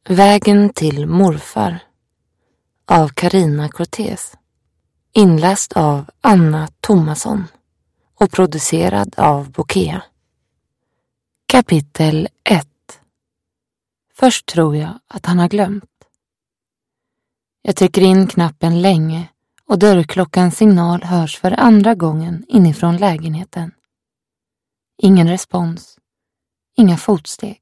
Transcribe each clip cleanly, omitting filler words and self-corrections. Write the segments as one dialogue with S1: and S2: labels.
S1: Vägen till morfar av Carina Cortez. Inläst av Anna Thomasson och producerad av Bokea. Kapitel 1. Först tror jag att han har glömt. Jag trycker in knappen länge och dörrklockans signal hörs för andra gången inifrån lägenheten. Ingen respons. Inga fotsteg.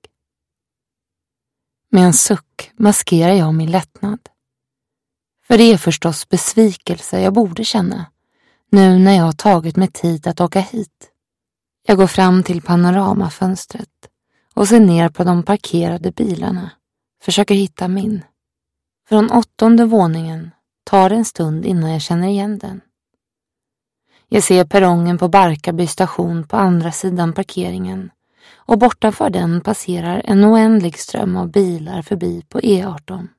S1: Med en suck maskerar jag min lättnad. För det är förstås besvikelse jag borde känna, nu när jag har tagit mig tid att åka hit. Jag går fram till panoramafönstret och ser ner på de parkerade bilarna, försöker hitta min. Från 8:e våningen tar det en stund innan jag känner igen den. Jag ser perrongen på Barkarby station på andra sidan parkeringen och bortanför den passerar en oändlig ström av bilar förbi på E18.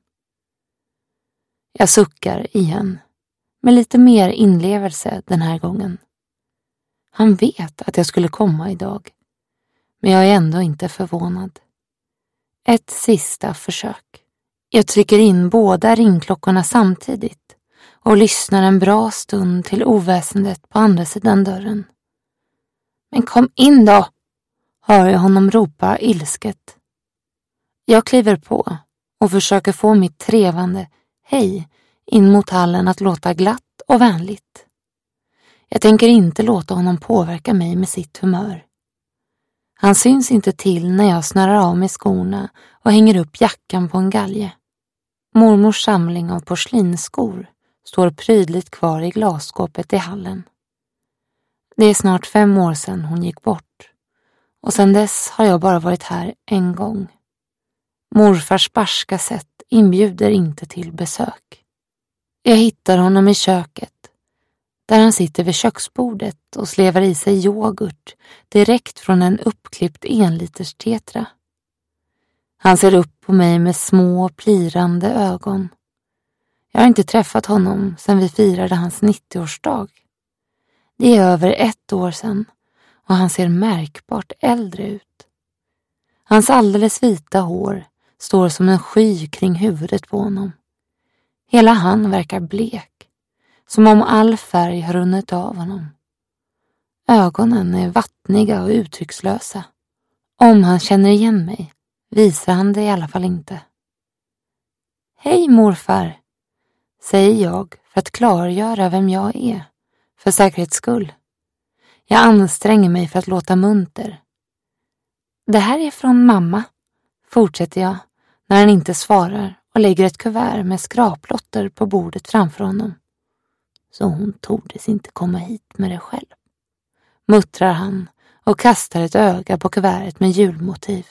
S1: Jag suckar igen, med lite mer inlevelse den här gången. Han vet att jag skulle komma idag, men jag är ändå inte förvånad. Ett sista försök. Jag trycker in båda ringklockorna samtidigt och lyssnar en bra stund till oväsendet på andra sidan dörren. Men kom in då, hör jag honom ropa ilsket. Jag kliver på och försöker få mitt trevande hej in mot hallen att låta glatt och vänligt. Jag tänker inte låta honom påverka mig med sitt humör. Han syns inte till när jag snörar av mig skorna och hänger upp jackan på en galge. Mormors samling av porslinsskor står prydligt kvar i glasskåpet i hallen. Det är snart 5 år sedan hon gick bort och sedan dess har jag bara varit här en gång. Morfars barska sätt inbjuder inte till besök. Jag hittar honom i köket, där han sitter vid köksbordet och slevar i sig yoghurt direkt från en uppklippt 1-liters tetra. Han ser upp på mig med små, plirande ögon. Jag har inte träffat honom sedan vi firade hans 90-årsdag. Det är över 1 år sedan och han ser märkbart äldre ut. Hans alldeles vita hår står som en sky kring huvudet på honom. Hela han verkar blek, som om all färg har runnit av honom. Ögonen är vattniga och uttryckslösa. Om han känner igen mig visar han det i alla fall inte. Hej morfar, säger jag för att klargöra vem jag är, för säkerhets skull. Jag anstränger mig för att låta munter. Det här är från mamma, fortsätter jag när han inte svarar och lägger ett kuvert med skraplotter på bordet framför honom. Så hon tordes inte komma hit med det själv, muttrar han och kastar ett öga på kuvertet med julmotiv.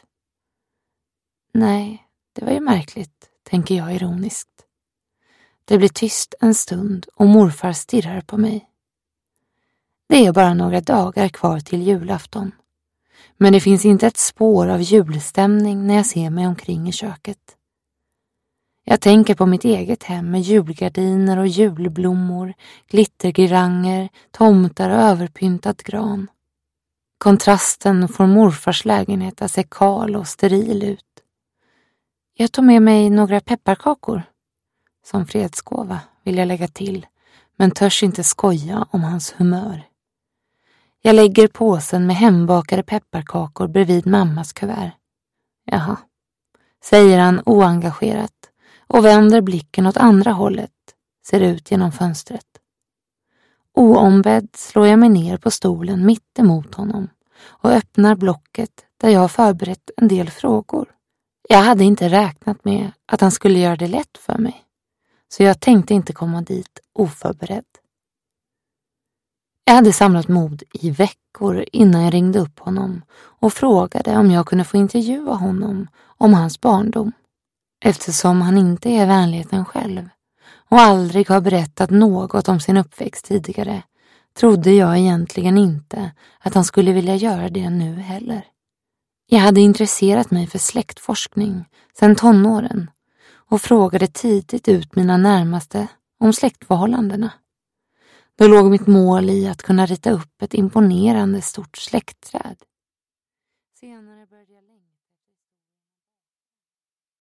S1: Nej, det var ju märkligt, tänker jag ironiskt. Det blir tyst en stund och morfar stirrar på mig. Det är bara några dagar kvar till julafton. Men det finns inte ett spår av julstämning när jag ser mig omkring i köket. Jag tänker på mitt eget hem med julgardiner och julblommor, glittergiranger, tomtar och överpyntad gran. Kontrasten får morfars lägenhet att se kal och steril ut. Jag tog med mig några pepparkakor. Som fredsgåva vill jag lägga till, men törs inte skoja om hans humör. Jag lägger påsen med hembakade pepparkakor bredvid mammas kuvert. Jaha, säger han oengagerat och vänder blicken åt andra hållet, ser ut genom fönstret. Oombedd slår jag mig ner på stolen mitt emot honom och öppnar blocket där jag har förberett en del frågor. Jag hade inte räknat med att han skulle göra det lätt för mig, så jag tänkte inte komma dit oförberedd. Jag hade samlat mod i veckor innan jag ringde upp honom och frågade om jag kunde få intervjua honom om hans barndom. Eftersom han inte är vänligheten själv och aldrig har berättat något om sin uppväxt tidigare, trodde jag egentligen inte att han skulle vilja göra det nu heller. Jag hade intresserat mig för släktforskning sedan tonåren och frågade tidigt ut mina närmaste om släktförhållandena. Då låg mitt mål i att kunna rita upp ett imponerande stort släktträd. Senare